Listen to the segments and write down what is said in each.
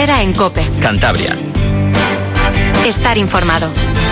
Herrera en COPE. Cantabria. Estar informado.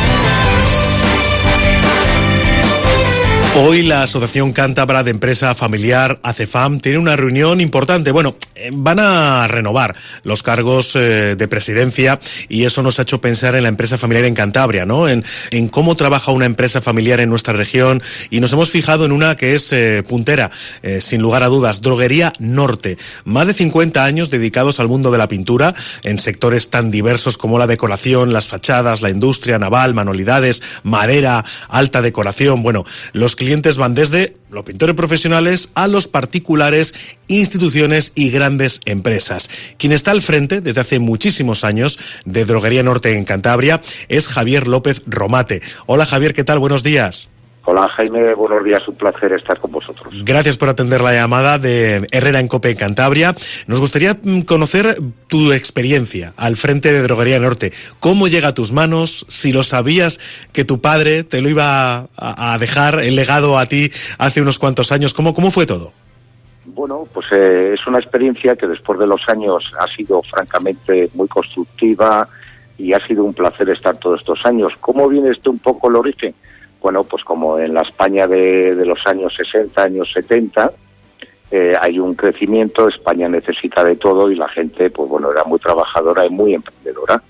Hoy la Asociación Cántabra de Empresa Familiar, ACEFAM, tiene una reunión importante. Bueno, van a renovar los cargos de presidencia y eso nos ha hecho pensar en la empresa familiar en Cantabria, ¿no? En cómo trabaja una empresa familiar en nuestra región, y nos hemos fijado en una que es puntera, sin lugar a dudas, Droguería Norte. Más de 50 años dedicados al mundo de la pintura en sectores tan diversos como la decoración, las fachadas, la industria naval, manualidades, madera, alta decoración. Bueno, los clientes van desde los pintores profesionales a los particulares, instituciones y grandes empresas. Quien está al frente desde hace muchísimos años de Droguería Norte en Cantabria es Javier López Romate. Hola Javier, ¿qué tal? Buenos días. Hola Jaime, buenos días, un placer estar con vosotros. Gracias por atender la llamada de Herrera en COPE Cantabria. Nos gustaría conocer tu experiencia al frente de Droguería Norte. ¿Cómo llega a tus manos? Si lo sabías que tu padre te lo iba a dejar el legado a ti hace unos cuantos años, ¿cómo fue todo? Bueno, pues es una experiencia que después de los años ha sido francamente muy constructiva y ha sido un placer estar todos estos años. ¿Cómo viene un poco el origen? Bueno, pues como en la España de los años 60, años 70, hay un crecimiento, España necesita de todo y la gente, pues bueno, era muy trabajadora y muy emprendedora.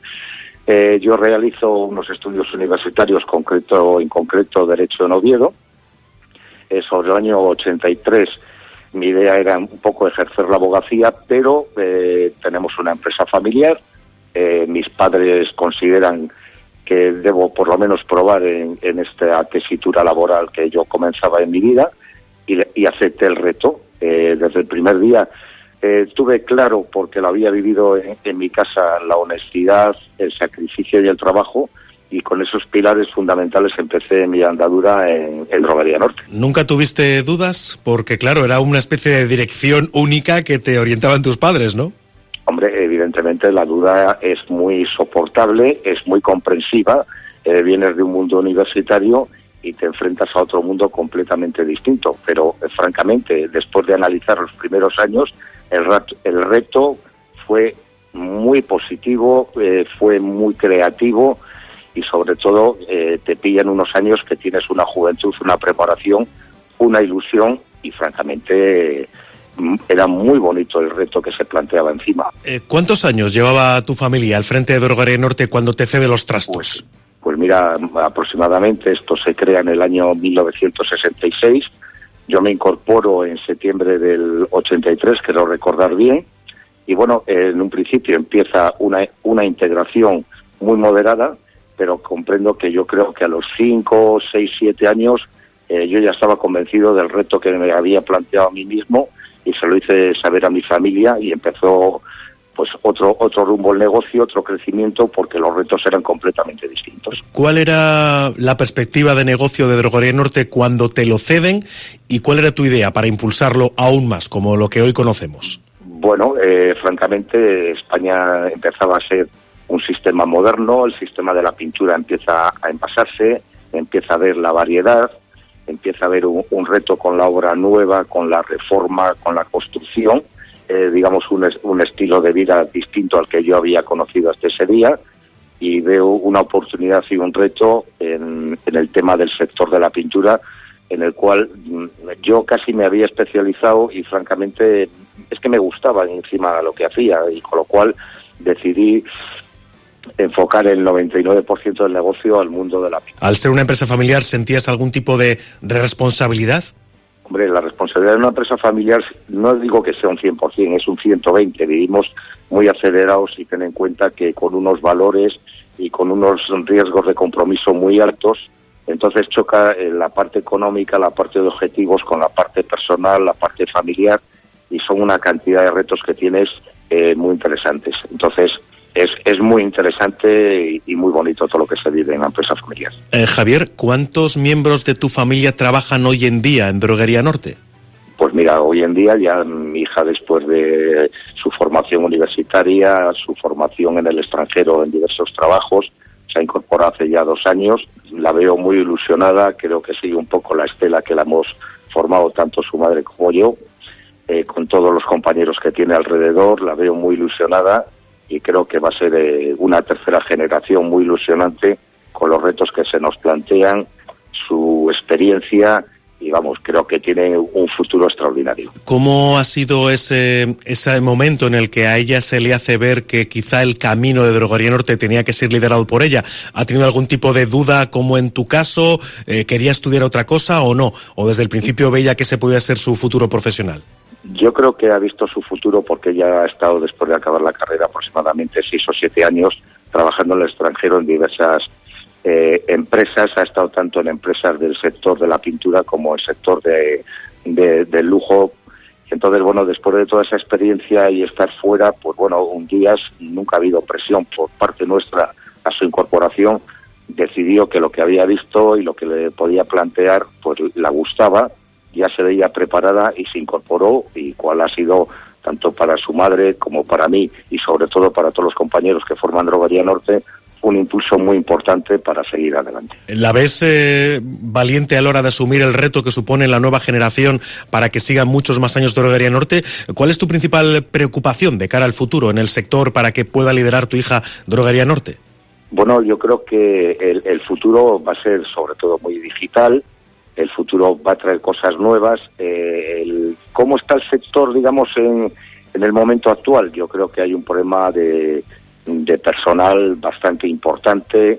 Yo realizo unos estudios universitarios, en concreto Derecho en Oviedo. Sobre el año 83 mi idea era un poco ejercer la abogacía, pero tenemos una empresa familiar. Mis padres consideran que debo por lo menos probar en esta tesitura laboral que yo comenzaba en mi vida y acepté el reto. Desde el primer día tuve claro, porque lo había vivido en mi casa, la honestidad, el sacrificio y el trabajo, y con esos pilares fundamentales empecé mi andadura en Droguería Norte. ¿Nunca tuviste dudas? Porque claro, era una especie de dirección única que te orientaban tus padres, ¿no? Hombre, evidentemente la duda es muy soportable, es muy comprensiva. Vienes de un mundo universitario y te enfrentas a otro mundo completamente distinto. Pero, francamente, después de analizar los primeros años, el reto fue muy positivo, fue muy creativo y, sobre todo, te pillan unos años que tienes una juventud, una preparación, una ilusión y, francamente, era muy bonito el reto que se planteaba encima. ¿Cuántos años llevaba tu familia al frente de Droguería Norte cuando te cede los trastos? Pues mira, aproximadamente esto se crea en el año 1966. Yo me incorporo en septiembre del 83, quiero recordar bien. Y bueno, en un principio empieza una integración muy moderada, pero comprendo que yo creo que a los 5, 6, 7 años yo ya estaba convencido del reto que me había planteado a mí mismo y se lo hice saber a mi familia y empezó pues otro rumbo el negocio, otro crecimiento, porque los retos eran completamente distintos. ¿Cuál era la perspectiva de negocio de Droguería Norte cuando te lo ceden y cuál era tu idea para impulsarlo aún más, como lo que hoy conocemos? Bueno, francamente España empezaba a ser un sistema moderno, el sistema de la pintura empieza a envasarse, empieza a ver la variedad, empieza a haber un reto con la obra nueva, con la reforma, con la construcción, digamos un estilo de vida distinto al que yo había conocido hasta ese día, y veo una oportunidad y un reto en el tema del sector de la pintura, en el cual yo casi me había especializado y francamente es que me gustaba encima lo que hacía, y con lo cual decidí enfocar el 99% del negocio al mundo de la pintura. Al ser una empresa familiar, ¿sentías algún tipo de responsabilidad? Hombre, la responsabilidad de una empresa familiar no digo que sea un 100%, es un 120%. Vivimos muy acelerados y ten en cuenta que con unos valores y con unos riesgos de compromiso muy altos, entonces choca la parte económica, la parte de objetivos con la parte personal, la parte familiar, y son una cantidad de retos que tienes muy interesantes. Entonces, es muy interesante y muy bonito todo lo que se vive en la empresa familiar. Javier, ¿cuántos miembros de tu familia trabajan hoy en día en Droguería Norte? Pues mira, hoy en día ya mi hija, después de su formación universitaria, su formación en el extranjero en diversos trabajos, se ha incorporado hace ya 2 años. La veo muy ilusionada, creo que sigue un poco la estela que la hemos formado tanto su madre como yo, con todos los compañeros que tiene alrededor. La veo muy ilusionada y creo que va a ser una tercera generación muy ilusionante con los retos que se nos plantean, su experiencia, y vamos, creo que tiene un futuro extraordinario. ¿Cómo ha sido ese momento en el que a ella se le hace ver que quizá el camino de Droguería Norte tenía que ser liderado por ella? ¿Ha tenido algún tipo de duda, como en tu caso? ¿Quería estudiar otra cosa o no? ¿O desde el principio veía que ese podía ser su futuro profesional? Yo creo que ha visto su futuro porque ella ha estado, después de acabar la carrera, aproximadamente 6 o 7 años trabajando en el extranjero en diversas empresas. Ha estado tanto en empresas del sector de la pintura como en el sector del lujo. Entonces, bueno, después de toda esa experiencia y estar fuera, pues bueno, un día nunca ha habido presión por parte nuestra a su incorporación. Decidió que lo que había visto y lo que le podía plantear, pues la gustaba, ya se veía preparada y se incorporó, y cuál ha sido, tanto para su madre como para mí y sobre todo para todos los compañeros que forman Droguería Norte, un impulso muy importante para seguir adelante. ¿La ves valiente a la hora de asumir el reto que supone la nueva generación para que sigan muchos más años Droguería Norte? ¿Cuál es tu principal preocupación de cara al futuro en el sector para que pueda liderar tu hija Droguería Norte? Bueno, yo creo que el futuro va a ser sobre todo muy digital. El futuro va a traer cosas nuevas. ¿Cómo está el sector, digamos, en el momento actual? Yo creo que hay un problema de personal bastante importante,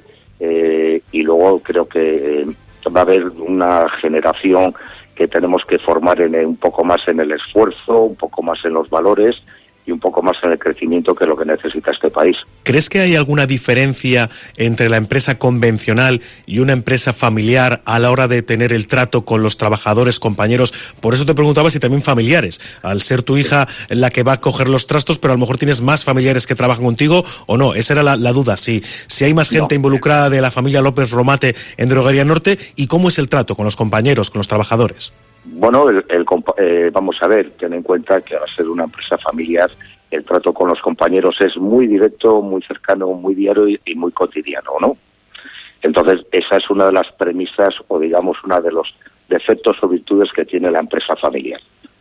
y luego creo que va a haber una generación que tenemos que formar un poco más en el esfuerzo, un poco más en los valores y un poco más en el crecimiento, que es lo que necesita este país. ¿Crees que hay alguna diferencia entre la empresa convencional y una empresa familiar a la hora de tener el trato con los trabajadores, compañeros? Por eso te preguntaba si también familiares, al ser tu hija la que va a coger los trastos, pero a lo mejor tienes más familiares que trabajan contigo, ¿o no? Esa era la duda, si hay más gente involucrada de la familia López Romate en Droguería Norte, y cómo es el trato con los compañeros, con los trabajadores. Bueno, vamos a ver, ten en cuenta que al ser una empresa familiar, el trato con los compañeros es muy directo, muy cercano, muy diario y muy cotidiano, ¿no? Entonces, esa es una de las premisas, o digamos, una de los defectos o virtudes que tiene la empresa familiar.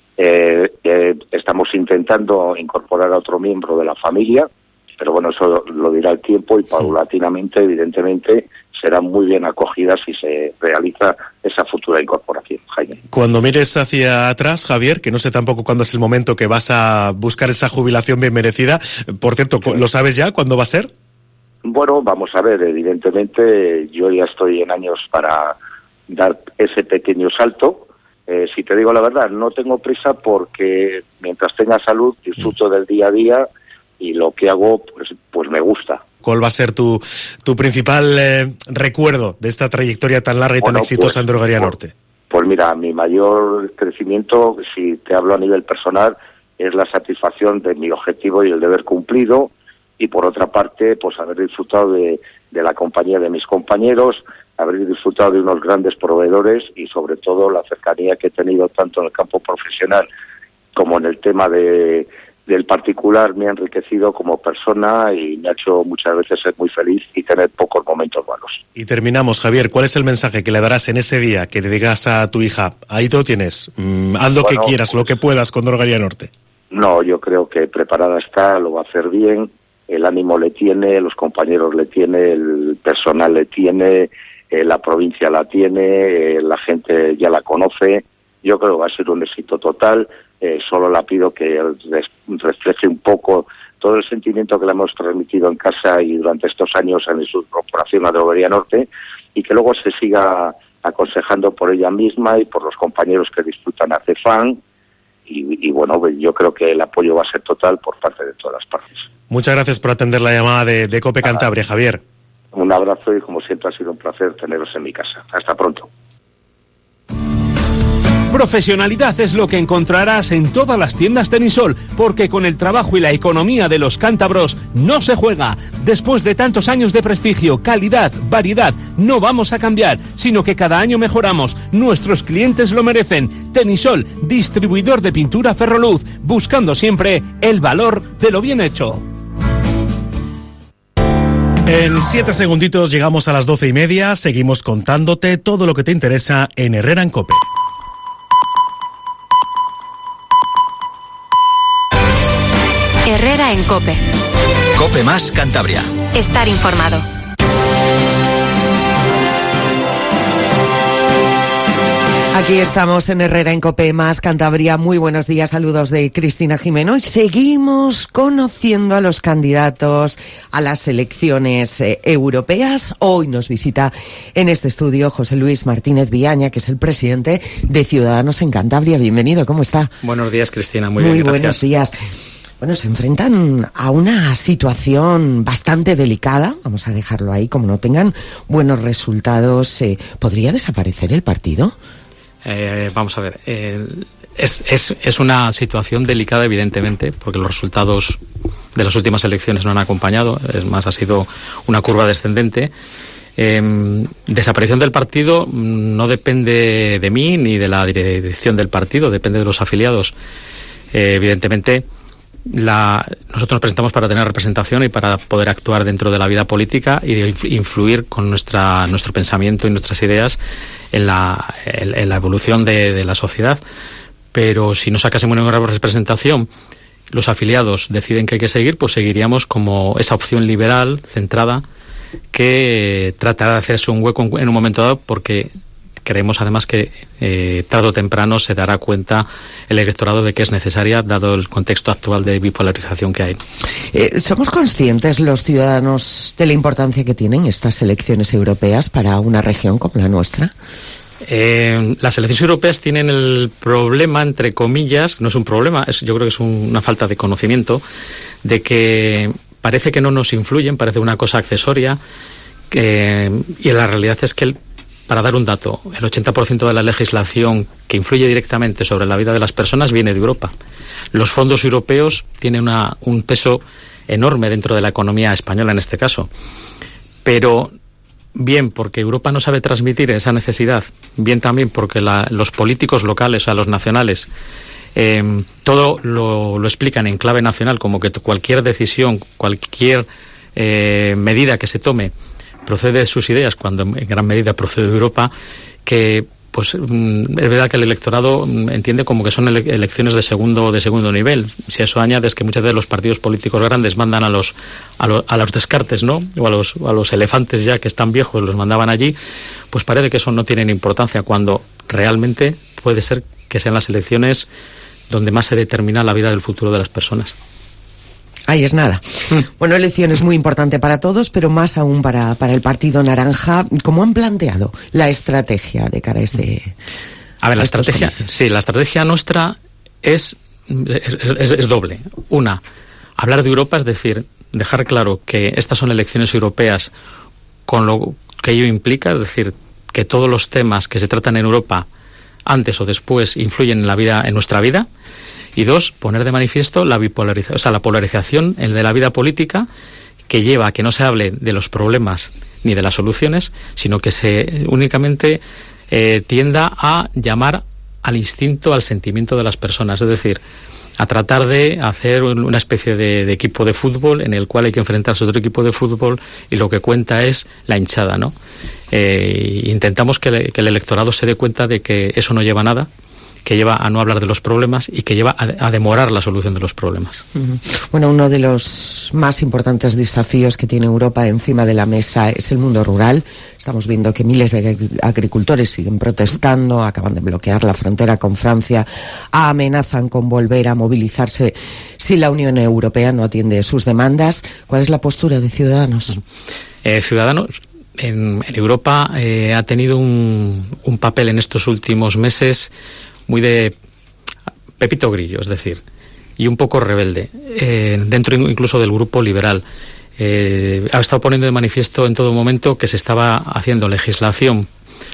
Estamos intentando incorporar a otro miembro de la familia, pero bueno, eso lo dirá el tiempo, y paulatinamente, evidentemente, serán muy bien acogidas si se realiza esa futura incorporación, Jaime. Cuando mires hacia atrás, Javier, que no sé tampoco cuándo es el momento que vas a buscar esa jubilación bien merecida, por cierto, ¿lo sabes ya cuándo va a ser? Bueno, vamos a ver, evidentemente yo ya estoy en años para dar ese pequeño salto. Si te digo la verdad, no tengo prisa, porque mientras tenga salud disfruto del día a día, y lo que hago pues me gusta. ¿Cuál va a ser tu principal recuerdo de esta trayectoria tan larga y tan exitosa en Droguería Norte? Pues mira, mi mayor crecimiento, si te hablo a nivel personal, es la satisfacción de mi objetivo y el deber cumplido, y por otra parte, pues haber disfrutado de la compañía de mis compañeros, haber disfrutado de unos grandes proveedores, y sobre todo la cercanía que he tenido tanto en el campo profesional como en el tema del particular. Me ha enriquecido como persona y me ha hecho muchas veces ser muy feliz y tener pocos momentos malos. Y terminamos, Javier, ¿cuál es el mensaje que le darás en ese día, que le digas a tu hija? Ahí lo tienes, haz lo que quieras, pues, lo que puedas con Droguería Norte. No, yo creo que preparada está, lo va a hacer bien, el ánimo le tiene, los compañeros le tiene, el personal le tiene, la provincia la tiene, la gente ya la conoce. Yo creo que va a ser un éxito total. Solo la pido que refleje un poco todo el sentimiento que le hemos transmitido en casa y durante estos años en su incorporación a Droguería Norte, y que luego se siga aconsejando por ella misma y por los compañeros que disfrutan a CEFAM, y bueno, yo creo que el apoyo va a ser total por parte de todas las partes. Muchas gracias por atender la llamada de COPE Cantabria, Javier. Un abrazo, y como siempre ha sido un placer teneros en mi casa. Hasta pronto. Profesionalidad es lo que encontrarás en todas las tiendas Tenisol, porque con el trabajo y la economía de los cántabros no se juega. Después de tantos años de prestigio, calidad, variedad, no vamos a cambiar, sino que cada año mejoramos. Nuestros clientes lo merecen. Tenisol, distribuidor de pintura Ferroluz, buscando siempre el valor de lo bien hecho. En 7 segunditos llegamos a las 12:30, seguimos contándote todo lo que te interesa en Herrera en COPE. Herrera en COPE. COPE más Cantabria. Estar informado. Aquí estamos en Herrera en COPE más Cantabria. Muy buenos días, saludos de Cristina Jimeno. Y seguimos conociendo a los candidatos a las elecciones europeas. Hoy nos visita en este estudio José Luis Martínez Viaña, que es el presidente de Ciudadanos en Cantabria. Bienvenido, ¿cómo está? Buenos días, Cristina. Muy bien, gracias. Buenos días. Bueno, se enfrentan a una situación bastante delicada, vamos a dejarlo ahí, como no tengan buenos resultados, ¿podría desaparecer el partido? Vamos a ver, es una situación delicada, evidentemente, porque los resultados de las últimas elecciones no han acompañado, es más, ha sido una curva descendente. Desaparición del partido no depende de mí ni de la dirección del partido, depende de los afiliados. Evidentemente, nosotros nos presentamos para tener representación y para poder actuar dentro de la vida política y de influir con nuestro pensamiento y nuestras ideas en la evolución de la sociedad. Pero si no sacásemos una representación, los afiliados deciden que hay que seguir, pues seguiríamos como esa opción liberal, centrada, que tratará de hacerse un hueco en un momento dado, porque creemos además que tarde o temprano se dará cuenta el electorado de que es necesaria, dado el contexto actual de bipolarización que hay. ¿Somos conscientes los ciudadanos de la importancia que tienen estas elecciones europeas para una región como la nuestra? Las elecciones europeas tienen el problema, entre comillas, no es un problema, yo creo que es una falta de conocimiento, de que parece que no nos influyen, parece una cosa accesoria, y la realidad es que para dar un dato, el 80% de la legislación que influye directamente sobre la vida de las personas viene de Europa. Los fondos europeos tienen un peso enorme dentro de la economía española en este caso. Pero bien porque Europa no sabe transmitir esa necesidad, bien también porque los políticos locales, o sea, los nacionales, todo lo explican en clave nacional, como que cualquier decisión, cualquier medida que se tome procede de sus ideas, cuando en gran medida procede de Europa, que pues es verdad que el electorado entiende como que son elecciones de segundo nivel. Si a eso añades que muchas veces los partidos políticos grandes mandan a los descartes, ¿no? O a los elefantes ya que están viejos, los mandaban allí, pues parece que eso no tiene importancia, cuando realmente puede ser que sean las elecciones donde más se determina la vida del futuro de las personas. Ahí es nada. Bueno, elección es muy importante para todos, pero más aún para el Partido Naranja. ¿Cómo han planteado la estrategia de cara a este? A ver, la estrategia nuestra es doble. Una, hablar de Europa, es decir, dejar claro que estas son elecciones europeas con lo que ello implica, es decir, que todos los temas que se tratan en Europa, antes o después, influyen en nuestra vida. Y dos, poner de manifiesto la polarización de la vida política, que lleva a que no se hable de los problemas ni de las soluciones, sino que se únicamente tienda a llamar al instinto, al sentimiento de las personas, es decir, a tratar de hacer una especie de equipo de fútbol en el cual hay que enfrentarse a otro equipo de fútbol y lo que cuenta es la hinchada, ¿no? Intentamos que el electorado se dé cuenta de que eso no lleva a nada, que lleva a no hablar de los problemas y que lleva a demorar la solución de los problemas. Bueno, uno de los más importantes desafíos que tiene Europa encima de la mesa es el mundo rural. Estamos viendo que miles de agricultores siguen protestando, acaban de bloquear la frontera con Francia, amenazan con volver a movilizarse si la Unión Europea no atiende sus demandas. ¿Cuál es la postura de Ciudadanos? Ciudadanos en Europa ha tenido un papel en estos últimos meses muy de Pepito Grillo, es decir, y un poco rebelde, dentro incluso del grupo liberal. Ha estado poniendo de manifiesto en todo momento que se estaba haciendo legislación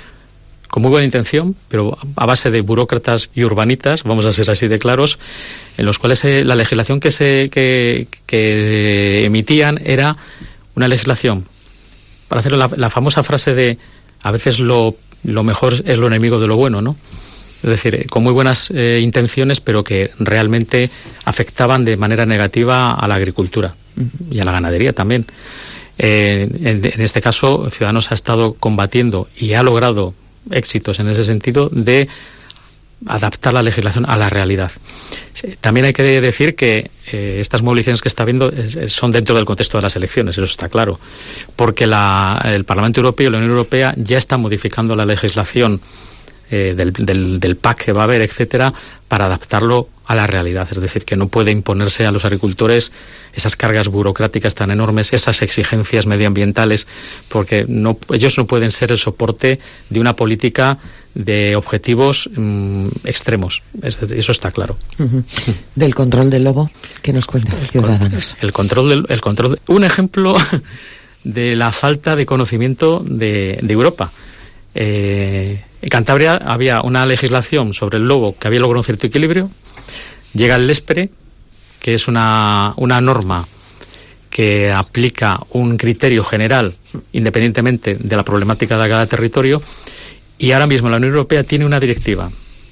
con muy buena intención, pero a base de burócratas y urbanitas, vamos a ser así de claros, en los cuales la legislación que emitían era una legislación, para hacer la famosa frase de a veces lo mejor es lo enemigo de lo bueno, ¿no? Es decir, con muy buenas intenciones, pero que realmente afectaban de manera negativa a la agricultura y a la ganadería también. En este caso, Ciudadanos ha estado combatiendo y ha logrado éxitos en ese sentido de adaptar la legislación a la realidad. También hay que decir que estas movilizaciones que está habiendo son dentro del contexto de las elecciones, eso está claro, porque el Parlamento Europeo y la Unión Europea ya están modificando la legislación del PAC que va a haber, etcétera, para adaptarlo a la realidad. Es decir, que no puede imponerse a los agricultores esas cargas burocráticas tan enormes, esas exigencias medioambientales, porque ellos no pueden ser el soporte de una política de objetivos extremos. Eso está claro. Uh-huh. Del control del lobo, ¿qué nos cuenta Ciudadanos? Un ejemplo de la falta de conocimiento de Europa. En Cantabria había una legislación sobre el lobo que había logrado un cierto equilibrio. Llega el LESPRE, que es una norma que aplica un criterio general independientemente de la problemática de cada territorio, y ahora mismo la Unión Europea tiene una directiva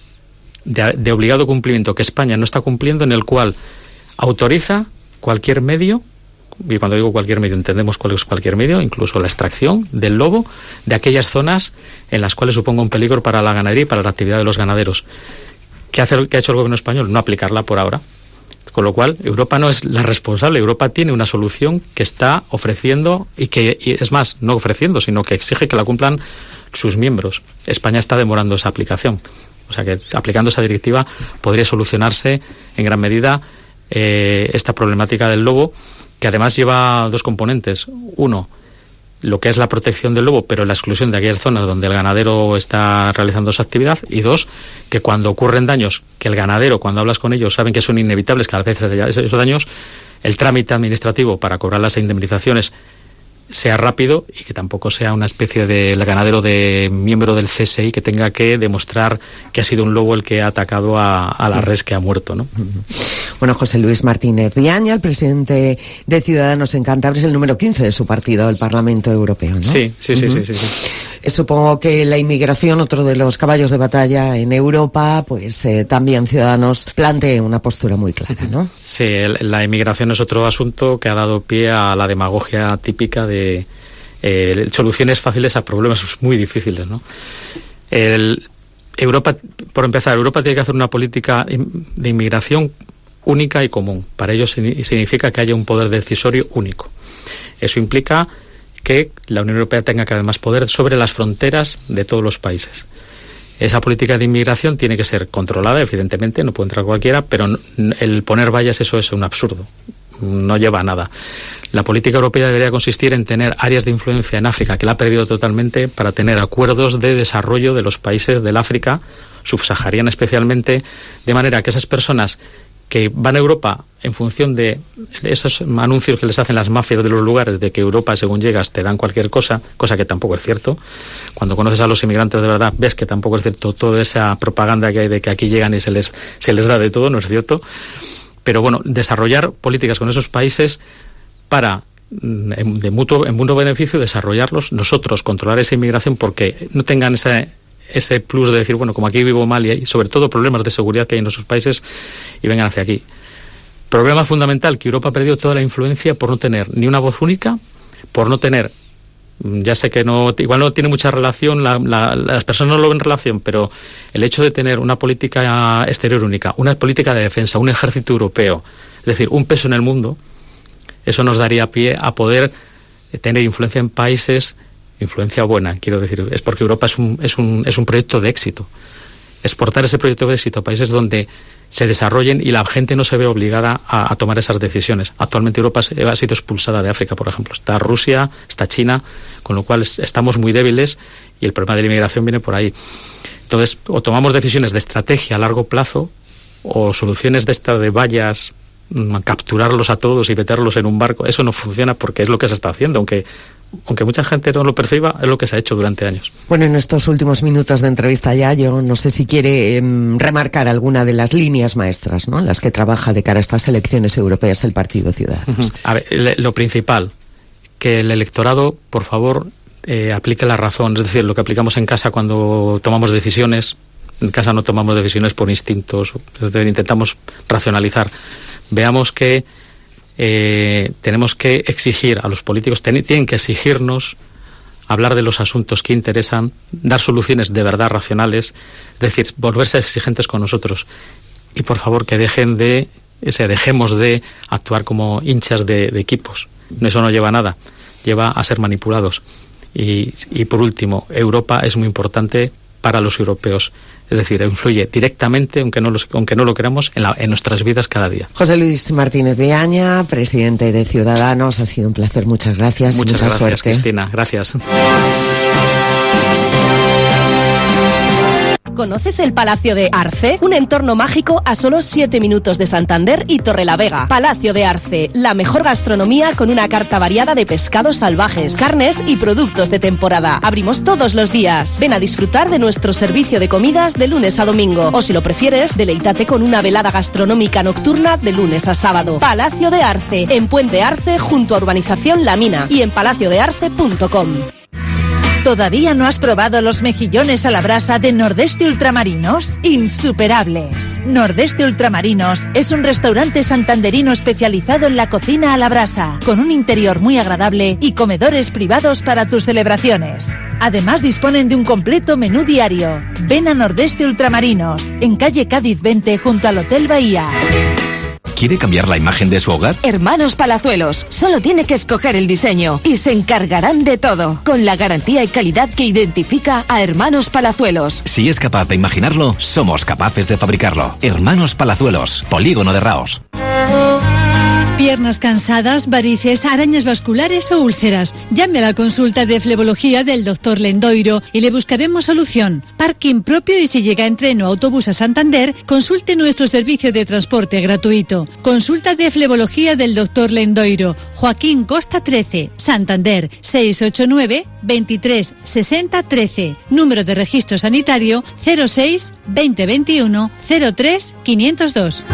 de obligado cumplimiento que España no está cumpliendo, en el cual autoriza cualquier medio, y cuando digo cualquier medio entendemos cuál es cualquier medio, incluso la extracción del lobo de aquellas zonas en las cuales suponga un peligro para la ganadería y para la actividad de los ganaderos. ¿Qué ha hecho el gobierno español? No aplicarla por ahora. Con lo cual, Europa no es la responsable. Europa tiene una solución que está ofreciendo y es más, no ofreciendo, sino que exige que la cumplan sus miembros. España está demorando esa aplicación. O sea que aplicando esa directiva podría solucionarse en gran medida esta problemática del lobo, que además lleva dos componentes. Uno, lo que es la protección del lobo, pero la exclusión de aquellas zonas donde el ganadero está realizando esa actividad. Y dos, que cuando ocurren daños, que el ganadero, cuando hablas con ellos, saben que son inevitables cada vez esos daños, el trámite administrativo para cobrar las indemnizaciones sea rápido y que tampoco sea una especie de ganadero de miembro del CSI que tenga que demostrar que ha sido un lobo el que ha atacado a la res que ha muerto, ¿no? Bueno, José Luis Martínez Viaña, el presidente de Ciudadanos en Cantabria, es el número 15 de su partido, el Parlamento Europeo, ¿no? Sí. Supongo que la inmigración, otro de los caballos de batalla en Europa, pues también Ciudadanos plantea una postura muy clara, ¿no? Sí, la inmigración es otro asunto que ha dado pie a la demagogia típica de soluciones fáciles a problemas muy difíciles, ¿no? Europa, por empezar, Europa tiene que hacer una política de inmigración única y común. Para ello significa que haya un poder decisorio único. Eso implica que la Unión Europea tenga cada vez más poder sobre las fronteras de todos los países. Esa política de inmigración tiene que ser controlada, evidentemente, no puede entrar cualquiera, pero el poner vallas, eso es un absurdo, no lleva a nada. La política europea debería consistir en tener áreas de influencia en África, que la ha perdido totalmente, para tener acuerdos de desarrollo de los países del África subsahariana especialmente, de manera que esas personas que van a Europa en función de esos anuncios que les hacen las mafias de los lugares, de que Europa, según llegas, te dan cualquier cosa que tampoco es cierto. Cuando conoces a los inmigrantes de verdad, ves que tampoco es cierto toda esa propaganda que hay de que aquí llegan y se les da de todo, no es cierto. Pero bueno, desarrollar políticas con esos países para, en mutuo beneficio, desarrollarlos, nosotros controlar esa inmigración, porque no tengan ese plus de decir, bueno, como aquí vivo mal y hay sobre todo problemas de seguridad que hay en esos países, y vengan hacia aquí. Problema fundamental, que Europa ha perdido toda la influencia por no tener ni una voz única, por no tener, ya sé que igual no tiene mucha relación, las personas no lo ven en relación, pero el hecho de tener una política exterior única, una política de defensa, un ejército europeo, es decir, un peso en el mundo, eso nos daría pie a poder tener influencia en países. Influencia buena, quiero decir, es porque Europa es un proyecto de éxito. Exportar ese proyecto de éxito a países donde se desarrollen y la gente no se ve obligada a tomar esas decisiones. Actualmente Europa ha sido expulsada de África, por ejemplo. Está Rusia, está China, con lo cual estamos muy débiles y el problema de la inmigración viene por ahí. Entonces, o tomamos decisiones de estrategia a largo plazo o soluciones de estas de vallas, capturarlos a todos y meterlos en un barco. Eso no funciona porque es lo que se está haciendo, aunque mucha gente no lo perciba, es lo que se ha hecho durante años. Bueno, en estos últimos minutos de entrevista ya, yo no sé si quiere remarcar alguna de las líneas maestras, ¿no?, en las que trabaja de cara a estas elecciones europeas el Partido Ciudadanos. A ver, lo principal, que el electorado, por favor, aplique la razón, es decir, lo que aplicamos en casa cuando tomamos decisiones. En casa no tomamos decisiones por instintos, es decir, intentamos racionalizar. Veamos que tenemos que exigir a los políticos, tienen que exigirnos hablar de los asuntos que interesan, dar soluciones de verdad racionales, es decir, volverse exigentes con nosotros. Y por favor que dejemos de actuar como hinchas de equipos. Eso no lleva a nada, lleva a ser manipulados. Y por último, Europa es muy importante para los europeos. Es decir, influye directamente, aunque no lo queramos, en nuestras vidas cada día. José Luis Martínez Viaña, presidente de Ciudadanos, ha sido un placer. Muchas gracias. Muchas gracias, suerte. Cristina. Gracias. ¿Conoces el Palacio de Arce? Un entorno mágico a solo 7 minutos de Santander y Torrelavega. Palacio de Arce, la mejor gastronomía con una carta variada de pescados salvajes, carnes y productos de temporada. Abrimos todos los días. Ven a disfrutar de nuestro servicio de comidas de lunes a domingo. O si lo prefieres, deleítate con una velada gastronómica nocturna de lunes a sábado. Palacio de Arce, en Puente Arce, junto a Urbanización La Mina y en palaciodearce.com. ¿Todavía no has probado los mejillones a la brasa de Nordeste Ultramarinos? ¡Insuperables! Nordeste Ultramarinos es un restaurante santanderino especializado en la cocina a la brasa, con un interior muy agradable y comedores privados para tus celebraciones. Además disponen de un completo menú diario. Ven a Nordeste Ultramarinos, en calle Cádiz 20 junto al Hotel Bahía. ¿Quiere cambiar la imagen de su hogar? Hermanos Palazuelos, solo tiene que escoger el diseño y se encargarán de todo, con la garantía y calidad que identifica a Hermanos Palazuelos. Si es capaz de imaginarlo, somos capaces de fabricarlo. Hermanos Palazuelos, Polígono de Raos. Piernas cansadas, varices, arañas vasculares o úlceras. Llame a la consulta de flebología del Dr. Lendoiro y le buscaremos solución. Parking propio y si llega en tren o autobús a Santander, consulte nuestro servicio de transporte gratuito. Consulta de flebología del Dr. Lendoiro. Joaquín Costa 13, Santander, 689 23 60 13. Número de registro sanitario 06 2021 03 502.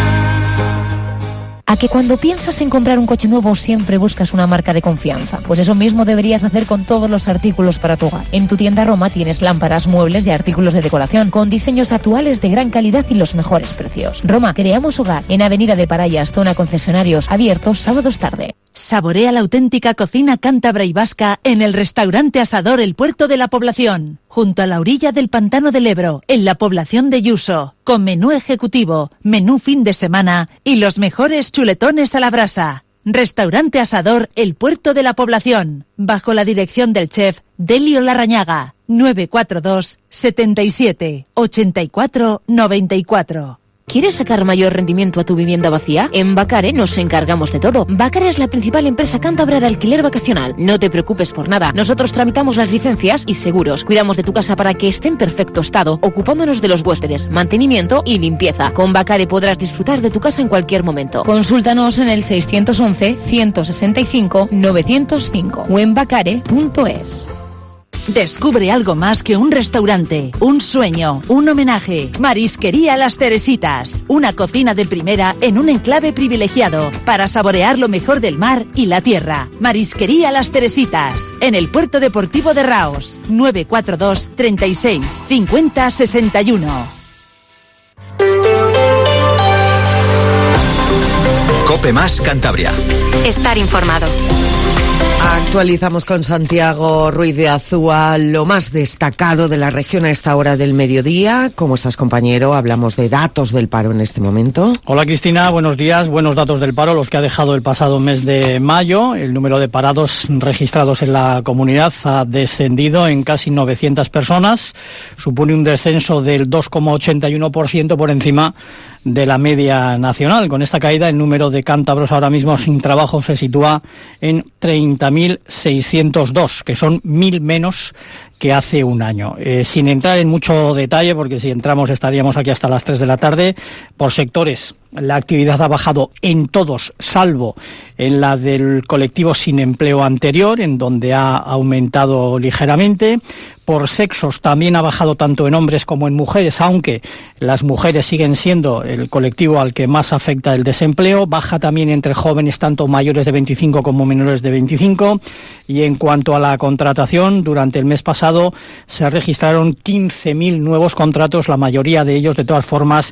¿A que cuando piensas en comprar un coche nuevo siempre buscas una marca de confianza? Pues eso mismo deberías hacer con todos los artículos para tu hogar. En tu tienda Roma tienes lámparas, muebles y artículos de decoración con diseños actuales de gran calidad y los mejores precios. Roma, creamos hogar en Avenida de Parayas, zona concesionarios, abiertos sábados tarde. Saborea la auténtica cocina cántabra y vasca en el restaurante Asador El Puerto de la Población, junto a la orilla del Pantano del Ebro, en la población de Yuso, con menú ejecutivo, menú fin de semana y los mejores chuletones a la brasa. Restaurante Asador El Puerto de la Población, bajo la dirección del chef Delio Larrañaga, 942 77 84 94. ¿Quieres sacar mayor rendimiento a tu vivienda vacía? En Bacare nos encargamos de todo. Bacare es la principal empresa cántabra de alquiler vacacional. No te preocupes por nada. Nosotros tramitamos las licencias y seguros. Cuidamos de tu casa para que esté en perfecto estado, ocupándonos de los huéspedes, mantenimiento y limpieza. Con Bacare podrás disfrutar de tu casa en cualquier momento. Consúltanos en el 611 165 905 o en bacare.es. Descubre algo más que un restaurante, un sueño, un homenaje. Marisquería Las Teresitas, una cocina de primera en un enclave privilegiado para saborear lo mejor del mar y la tierra. Marisquería Las Teresitas, en el Puerto Deportivo de Raos, 942 36 50 61. Cope Más Cantabria. Estar informado. Actualizamos con Santiago Ruiz de Azúa lo más destacado de la región a esta hora del mediodía. ¿Cómo estás, compañero? Hablamos de datos del paro en este momento. Hola, Cristina. Buenos días. Buenos datos del paro, los que ha dejado el pasado mes de mayo. El número de parados registrados en la comunidad ha descendido en casi 900 personas. Supone un descenso del 2,81% por encima de la media nacional. Con esta caída, el número de cántabros ahora mismo sin trabajo se sitúa en 30.602, que son 1.000 menos que hace un año. Sin entrar en mucho detalle, porque si entramos estaríamos aquí hasta las 3 de la tarde, por sectores, la actividad ha bajado en todos, salvo en la del colectivo sin empleo anterior, en donde ha aumentado ligeramente. Por sexos también ha bajado tanto en hombres como en mujeres, aunque las mujeres siguen siendo el colectivo al que más afecta el desempleo. Baja también entre jóvenes, tanto mayores de 25 como menores de 25. Y en cuanto a la contratación, durante el mes pasado se registraron 15.000 nuevos contratos, la mayoría de ellos, de todas formas,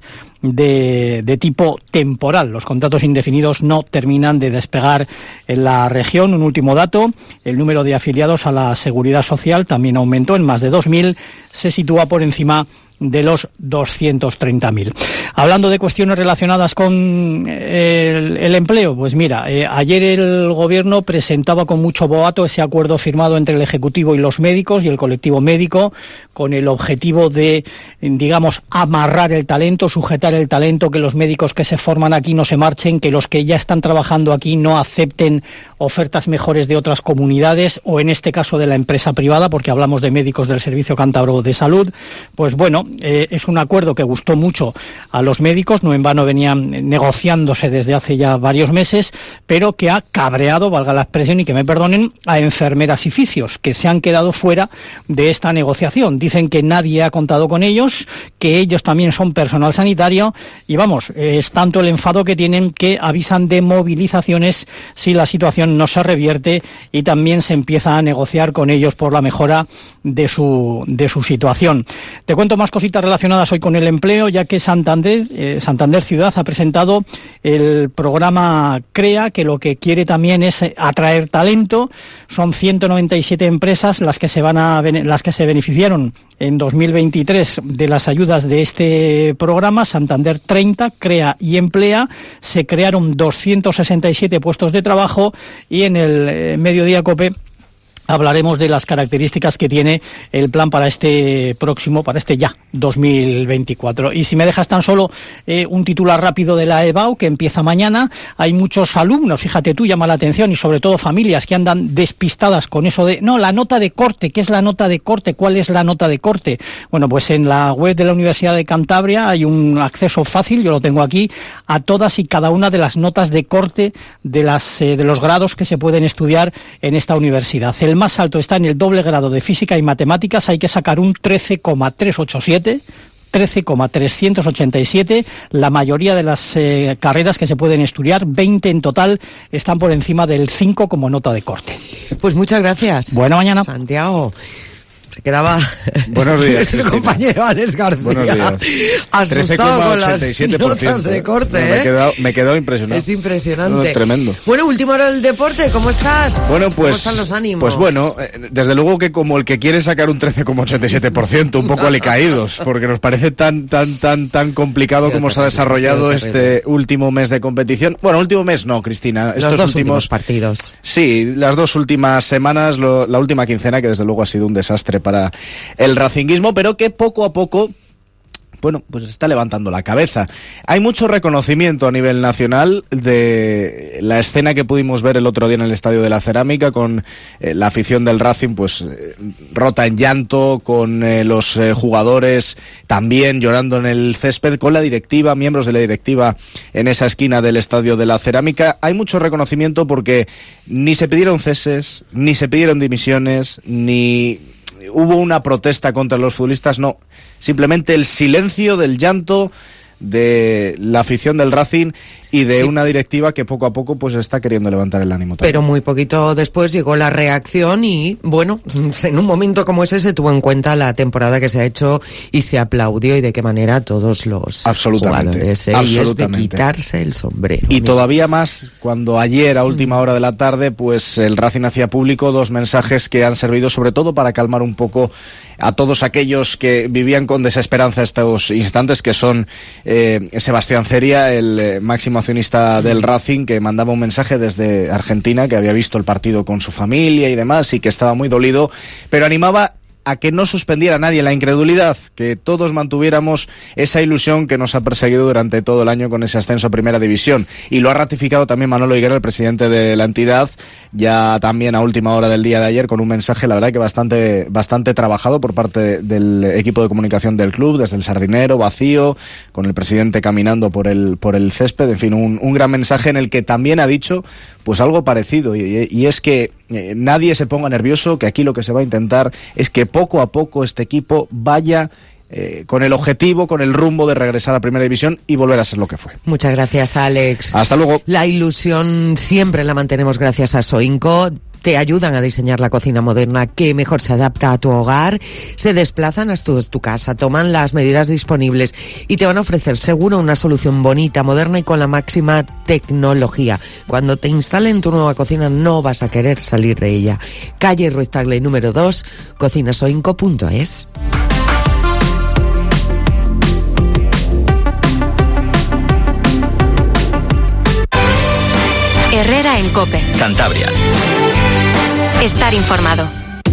de tipo temporal. Los contratos indefinidos no terminan de despegar en la región. Un último dato, el número de afiliados a la Seguridad Social también aumentó en más de 2.000, se sitúa por encima de los 230.000. Hablando de cuestiones relacionadas con el empleo, pues mira, ayer el Gobierno presentaba con mucho boato ese acuerdo firmado entre el Ejecutivo y los médicos y el colectivo médico con el objetivo de, digamos, amarrar el talento, sujetar el talento, que los médicos que se forman aquí no se marchen, que los que ya están trabajando aquí no acepten ofertas mejores de otras comunidades o en este caso de la empresa privada, porque hablamos de médicos del Servicio Cántabro de Salud. Pues bueno, es un acuerdo que gustó mucho a los médicos, no en vano venían negociándose desde hace ya varios meses, pero que ha cabreado, valga la expresión y que me perdonen, a enfermeras y fisios, que se han quedado fuera de esta negociación. Dicen que nadie ha contado con ellos, que ellos también son personal sanitario y vamos, es tanto el enfado que tienen que avisan de movilizaciones si la situación no se revierte y también se empieza a negociar con ellos por la mejora de su situación. Te cuento más cositas relacionadas hoy con el empleo, ya que Santander Ciudad ha presentado el programa CREA, que lo que quiere también es atraer talento. Son 197 empresas las que se beneficiaron en 2023 de las ayudas de este programa. Santander 30, CREA y Emplea. Se crearon 267 puestos de trabajo y en el Mediodía COPE hablaremos de las características que tiene el plan para este 2024. Y si me dejas tan solo un titular rápido de la EBAU, que empieza mañana, hay muchos alumnos, fíjate tú, llama la atención, y sobre todo familias que andan despistadas con eso de, no, la nota de corte, ¿qué es la nota de corte? ¿Cuál es la nota de corte? Bueno, pues en la web de la Universidad de Cantabria hay un acceso fácil, yo lo tengo aquí, a todas y cada una de las notas de corte de los grados que se pueden estudiar en esta universidad. El más alto está en el doble grado de Física y Matemáticas, hay que sacar un 13,387, la mayoría de las carreras que se pueden estudiar, 20 en total, están por encima del 5 como nota de corte. Pues muchas gracias. Buena mañana. Santiago. Se quedaba buenos días, nuestro compañero Alex García. Buenos días. Asustado con las notas de corte. No, me he quedado impresionado. Es impresionante. No, tremendo. Bueno, última hora del deporte, ¿cómo estás? Bueno, pues, ¿cómo están los ánimos? Pues bueno, desde luego que como el que quiere sacar un 13,87%, un poco alicaídos, porque nos parece tan complicado como se ha desarrollado este último mes de competición. Bueno, último mes no, Cristina. Los dos últimos partidos. Sí, las dos últimas semanas, la última quincena, que desde luego ha sido un desastre para el racinguismo, pero que poco a poco, bueno, pues está levantando la cabeza. Hay mucho reconocimiento a nivel nacional de la escena que pudimos ver el otro día en el Estadio de la Cerámica, con la afición del Racing pues rota en llanto, con los jugadores también llorando en el césped, con la directiva, miembros de la directiva en esa esquina del Estadio de la Cerámica. Hay mucho reconocimiento porque ni se pidieron ceses, ni se pidieron dimisiones, ni hubo una protesta contra los futbolistas, no. Simplemente el silencio del llanto de la afición del Racing y de una directiva que poco a poco pues está queriendo levantar el ánimo también. Pero muy poquito después llegó la reacción y, bueno, en un momento como ese se tuvo en cuenta la temporada que se ha hecho y se aplaudió, y de qué manera todos los jugadores. Y es de quitarse el sombrero. Y todavía más cuando ayer a última hora de la tarde pues el Racing hacía público dos mensajes que han servido sobre todo para calmar un poco a todos aquellos que vivían con desesperanza estos instantes, que son Sebastián Ceria, el máximo accionista del Racing, que mandaba un mensaje desde Argentina, que había visto el partido con su familia y demás y que estaba muy dolido, pero animaba a que no suspendiera nadie la incredulidad, que todos mantuviéramos esa ilusión que nos ha perseguido durante todo el año con ese ascenso a Primera División. Y lo ha ratificado también Manolo Higuera, el presidente de la entidad, ya también a última hora del día de ayer, con un mensaje, la verdad, que bastante trabajado por parte del equipo de comunicación del club, desde el Sardinero, vacío, con el presidente caminando por el césped, en fin, un gran mensaje en el que también ha dicho pues algo parecido, y es que nadie se ponga nervioso, que aquí lo que se va a intentar es que poco a poco este equipo vaya con el objetivo, con el rumbo de regresar a Primera División y volver a ser lo que fue. Muchas gracias, Alex. Hasta luego. La ilusión siempre la mantenemos gracias a Soinco. te ayudan a diseñar la cocina moderna que mejor se adapta a tu hogar, se desplazan hasta tu casa, toman las medidas disponibles y te van a ofrecer seguro una solución bonita, moderna y con la máxima tecnología. Cuando te instalen tu nueva cocina no vas a querer salir de ella. Calle Ruiz Tagle número 2, cocinasoinco.es. Herrera en COPE. Cantabria. Estar informado.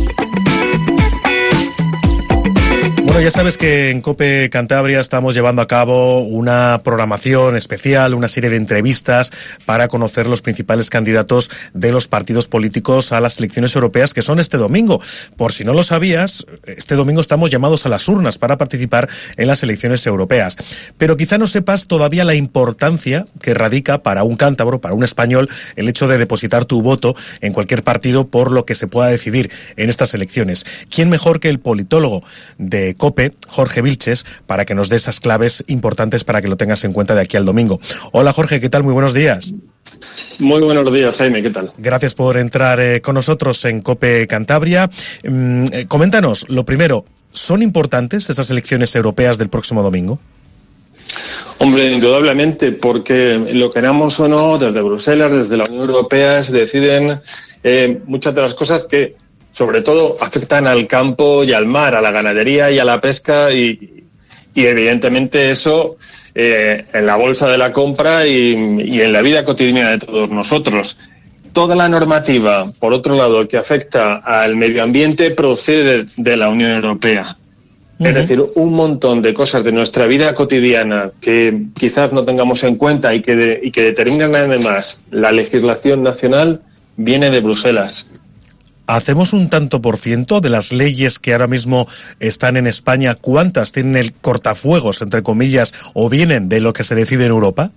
Bueno, ya sabes que en COPE Cantabria estamos llevando a cabo una programación especial, una serie de entrevistas para conocer los principales candidatos de los partidos políticos a las elecciones europeas, que son este domingo. Por si no lo sabías, este domingo estamos llamados a las urnas para participar en las elecciones europeas. Pero quizá no sepas todavía la importancia que radica para un cántabro, para un español, el hecho de depositar tu voto en cualquier partido por lo que se pueda decidir en estas elecciones. ¿Quién mejor que el politólogo de COPE, Jorge Vilches, para que nos dé esas claves importantes para que lo tengas en cuenta de aquí al domingo? Hola Jorge, ¿qué tal? Muy buenos días. Muy buenos días, Jaime, ¿qué tal? Gracias por entrar con nosotros en COPE Cantabria. Coméntanos, lo primero, ¿son importantes estas elecciones europeas del próximo domingo? Hombre, indudablemente, porque lo queramos o no, desde Bruselas, desde la Unión Europea, se deciden muchas de las cosas que sobre todo afectan al campo y al mar, a la ganadería y a la pesca y evidentemente eso en la bolsa de la compra y en la vida cotidiana de todos nosotros. Toda la normativa, por otro lado, que afecta al medio ambiente procede de la Unión Europea. Es decir, un montón de cosas de nuestra vida cotidiana que quizás no tengamos en cuenta y que determinan además la legislación nacional viene de Bruselas. ¿Hacemos un tanto por ciento de las leyes que ahora mismo están en España? ¿Cuántas tienen el cortafuegos, entre comillas, o vienen de lo que se decide en Europa?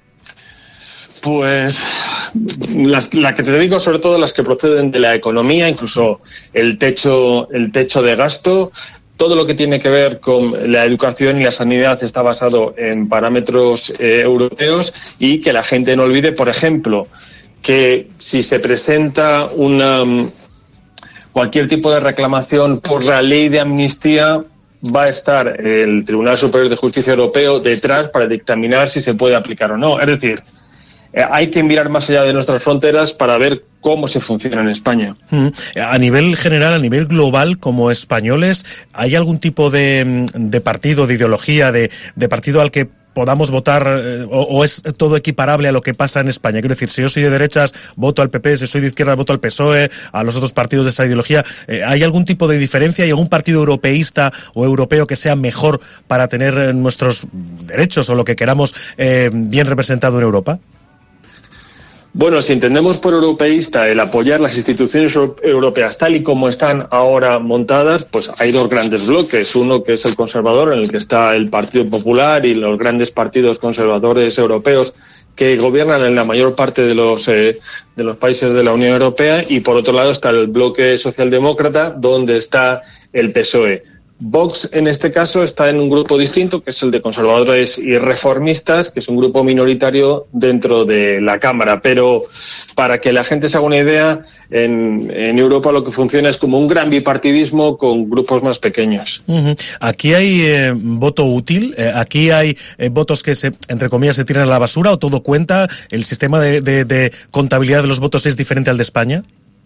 Pues la que te digo, sobre todo las que proceden de la economía, incluso el techo de gasto. Todo lo que tiene que ver con la educación y la sanidad está basado en parámetros europeos, y que la gente no olvide, por ejemplo, que si se presenta cualquier tipo de reclamación por la ley de amnistía, va a estar el Tribunal Superior de Justicia Europeo detrás para dictaminar si se puede aplicar o no. Es decir, hay que mirar más allá de nuestras fronteras para ver cómo se funciona en España. A nivel general, a nivel global, como españoles, ¿hay algún tipo de partido, de ideología, de partido al que podamos votar o es todo equiparable a lo que pasa en España? Quiero decir, si yo soy de derechas, voto al PP, si soy de izquierda, voto al PSOE, a los otros partidos de esa ideología. ¿Hay algún tipo de diferencia? ¿Hay algún partido europeísta o europeo que sea mejor para tener nuestros derechos o lo que queramos bien representado en Europa? Bueno, si entendemos por europeísta el apoyar las instituciones europeas tal y como están ahora montadas, pues hay dos grandes bloques. Uno que es el conservador, en el que está el Partido Popular y los grandes partidos conservadores europeos que gobiernan en la mayor parte de los países de la Unión Europea, y por otro lado está el bloque socialdemócrata, donde está el PSOE. Vox, en este caso, está en un grupo distinto, que es el de conservadores y reformistas, que es un grupo minoritario dentro de la Cámara. Pero para que la gente se haga una idea, en Europa lo que funciona es como un gran bipartidismo con grupos más pequeños. ¿Aquí hay voto útil? ¿Aquí hay votos que, entre comillas, se tiran a la basura o todo cuenta? ¿El sistema de contabilidad de los votos es diferente al de España?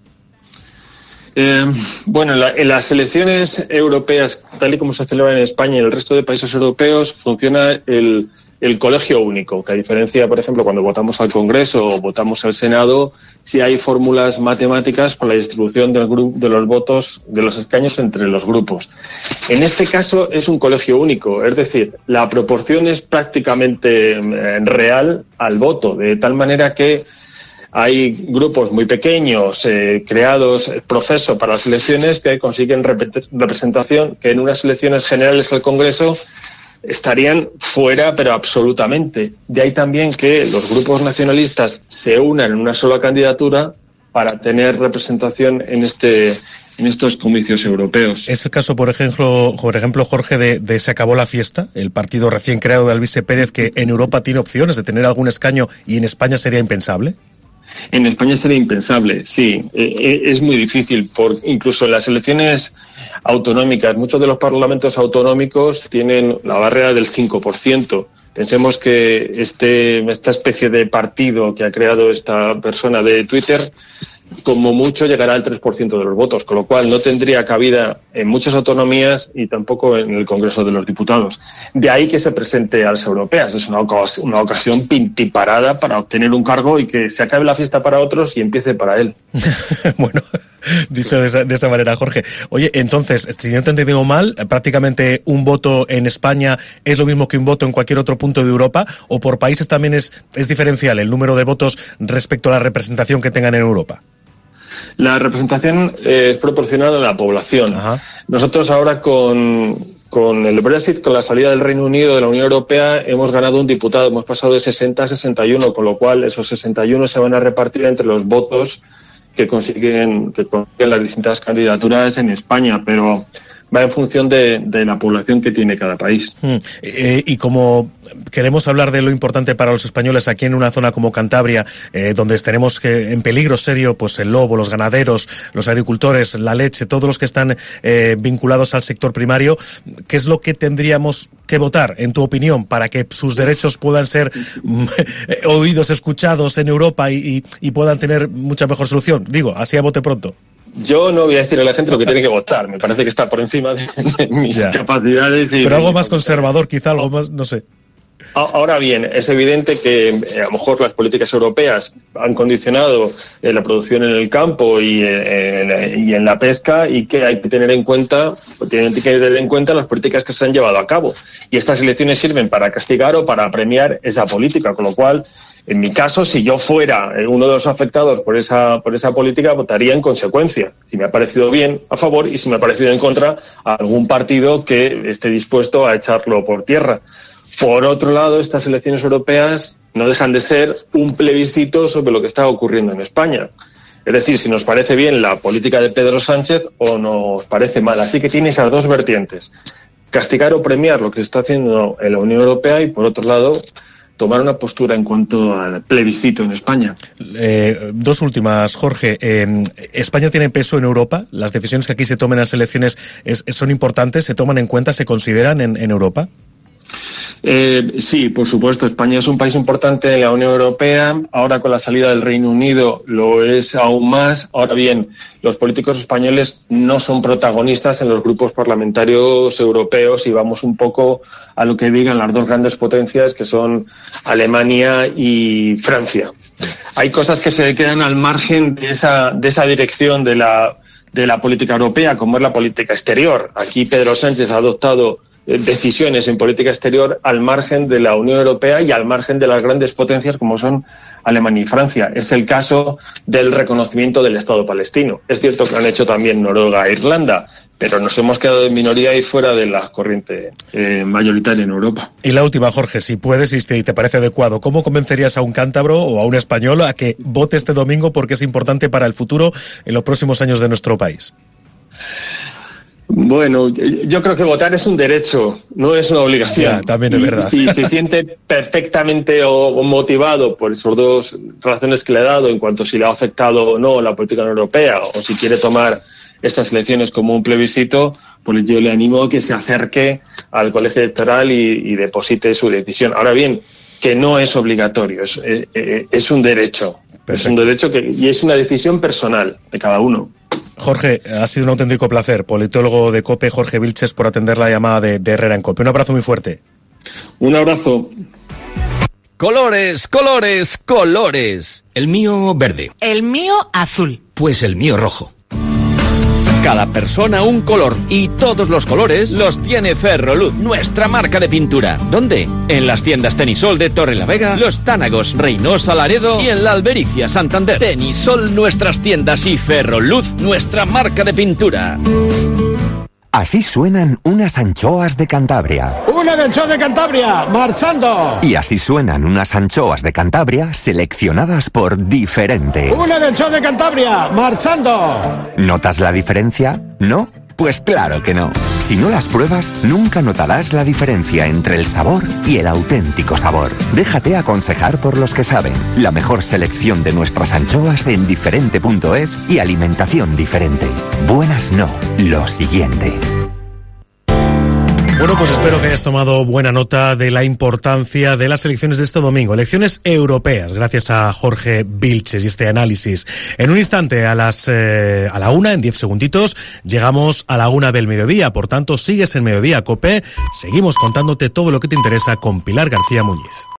Bueno, en las elecciones europeas, tal y como se celebran en España y en el resto de países europeos, funciona el colegio único, que a diferencia, por ejemplo, cuando votamos al Congreso o votamos al Senado, sí hay fórmulas matemáticas para la distribución de los votos, de los escaños entre los grupos. En este caso es un colegio único, es decir, la proporción es prácticamente real al voto, de tal manera que hay grupos muy pequeños creados proceso para las elecciones que consiguen representación que en unas elecciones generales al Congreso estarían fuera, pero absolutamente. De ahí también que los grupos nacionalistas se unan en una sola candidatura para tener representación en estos comicios europeos. ¿Es el caso, por ejemplo, Jorge, de Se acabó la fiesta, el partido recién creado de Alvise Pérez, que en Europa tiene opciones de tener algún escaño y en España sería impensable? En España sería impensable, sí. Es muy difícil, incluso en las elecciones autonómicas, muchos de los parlamentos autonómicos tienen la barrera del 5%. Pensemos que esta especie de partido que ha creado esta persona de Twitter, como mucho llegará al 3% de los votos, con lo cual no tendría cabida en muchas autonomías y tampoco en el Congreso de los Diputados. De ahí que se presente a las europeas. Es una ocasión pintiparada para obtener un cargo y que se acabe la fiesta para otros y empiece para él. Bueno, dicho de esa manera, Jorge. Oye, entonces, si no te he entendido mal, prácticamente un voto en España es lo mismo que un voto en cualquier otro punto de Europa, o por países también es diferencial el número de votos respecto a la representación que tengan en Europa. La representación es proporcional a la población. Ajá. Nosotros ahora con el Brexit, con la salida del Reino Unido de la Unión Europea, hemos ganado un diputado, hemos pasado de 60 a 61, con lo cual esos 61 se van a repartir entre los votos que consiguen las distintas candidaturas en España, pero va en función de la población que tiene cada país. Y como queremos hablar de lo importante para los españoles aquí en una zona como Cantabria, donde tenemos en peligro serio pues el lobo, los ganaderos, los agricultores, la leche, todos los que están vinculados al sector primario, ¿qué es lo que tendríamos que votar, en tu opinión, para que sus derechos puedan ser oídos, escuchados en Europa y puedan tener mucha mejor solución? Digo, así a bote pronto. Yo no voy a decirle a la gente lo que tiene que votar. Me parece que está por encima de mis capacidades. Pero algo más conservador, quizá, algo más, no sé. Ahora bien, es evidente que a lo mejor las políticas europeas han condicionado la producción en el campo y en la pesca, y que hay que tener en cuenta, las políticas que se han llevado a cabo. Y estas elecciones sirven para castigar o para premiar esa política, con lo cual, en mi caso, si yo fuera uno de los afectados por esa política, votaría en consecuencia. Si me ha parecido bien, a favor, y si me ha parecido en contra, a algún partido que esté dispuesto a echarlo por tierra. Por otro lado, estas elecciones europeas no dejan de ser un plebiscito sobre lo que está ocurriendo en España. Es decir, si nos parece bien la política de Pedro Sánchez o nos parece mal. Así que tiene esas dos vertientes: castigar o premiar lo que se está haciendo en la Unión Europea, y por otro lado, tomar una postura en cuanto al plebiscito en España. Dos últimas, Jorge. ¿España tiene peso en Europa? ¿Las decisiones que aquí se tomen en las elecciones son importantes? ¿Se toman en cuenta? ¿Se consideran en Europa? Sí, por supuesto. España es un país importante en la Unión Europea. Ahora, con la salida del Reino Unido, lo es aún más. Ahora bien, los políticos españoles no son protagonistas en los grupos parlamentarios europeos, y vamos un poco a lo que digan las dos grandes potencias, que son Alemania y Francia. Hay cosas que se quedan al margen de esa dirección de la política europea, como es la política exterior. Aquí Pedro Sánchez ha adoptado decisiones en política exterior al margen de la Unión Europea y al margen de las grandes potencias como son Alemania y Francia. Es el caso del reconocimiento del Estado palestino. Es cierto que lo han hecho también Noruega e Irlanda, pero nos hemos quedado en minoría y fuera de la corriente mayoritaria en Europa. Y la última, Jorge, si puedes y te parece adecuado, ¿cómo convencerías a un cántabro o a un español a que vote este domingo, porque es importante para el futuro en los próximos años de nuestro país? Bueno, yo creo que votar es un derecho, no es una obligación. Ya, también es verdad. Si se siente perfectamente o motivado por esas dos razones que le he dado, en cuanto a si le ha afectado o no la política europea, o si quiere tomar estas elecciones como un plebiscito, pues yo le animo a que se acerque al colegio electoral y deposite su decisión. Ahora bien, que no es obligatorio, es un derecho. Perfecto. Es un derecho y es una decisión personal de cada uno. Jorge, ha sido un auténtico placer. Politólogo de COPE, Jorge Vilches, por atender la llamada de Herrera en COPE. Un abrazo muy fuerte. Un abrazo. Colores, colores, colores. El mío verde. El mío azul. Pues el mío rojo. Cada persona un color, y todos los colores los tiene Ferroluz, nuestra marca de pintura. ¿Dónde? En las tiendas Tenisol de Torrelavega, Los Tánagos, Reynosa, Laredo y en la Albericia, Santander. Tenisol, nuestras tiendas, y Ferroluz, nuestra marca de pintura. Así suenan unas anchoas de Cantabria. ¡Una anchoa de Cantabria! ¡Marchando! Y así suenan unas anchoas de Cantabria seleccionadas por Diferente. ¡Una anchoa de Cantabria! ¡Marchando! ¿Notas la diferencia? ¿No? Pues claro que no. Si no las pruebas, nunca notarás la diferencia entre el sabor y el auténtico sabor. Déjate aconsejar por los que saben. La mejor selección de nuestras anchoas en diferente.es y alimentación diferente. Buenas no, lo siguiente. Bueno, pues espero que hayas tomado buena nota de la importancia de las elecciones de este domingo. Elecciones europeas, gracias a Jorge Vilches y este análisis. En un instante, a la 1, en 10 segunditos, llegamos a la 1 del mediodía. Por tanto, sigues en Mediodía Cope. Seguimos contándote todo lo que te interesa con Pilar García Muñiz.